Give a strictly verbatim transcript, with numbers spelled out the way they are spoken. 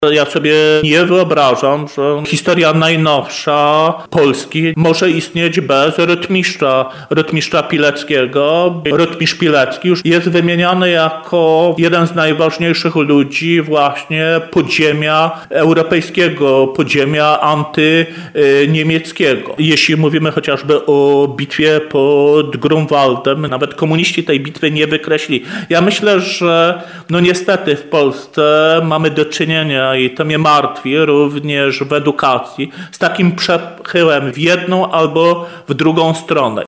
Ja sobie nie wyobrażam, że historia najnowsza Polski może istnieć bez rytmistrza, rytmistrza Pileckiego. Rytmistrz Pilecki już jest wymieniany jako jeden z najważniejszych ludzi właśnie podziemia europejskiego, podziemia antyniemieckiego. Jeśli mówimy chociażby o bitwie pod Grunwaldem, nawet komuniści tej bitwy nie wykreślili. Ja myślę, że no niestety w Polsce mamy do czynienia, i to mnie martwi, również w edukacji, z takim przechyłem w jedną albo w drugą stronę.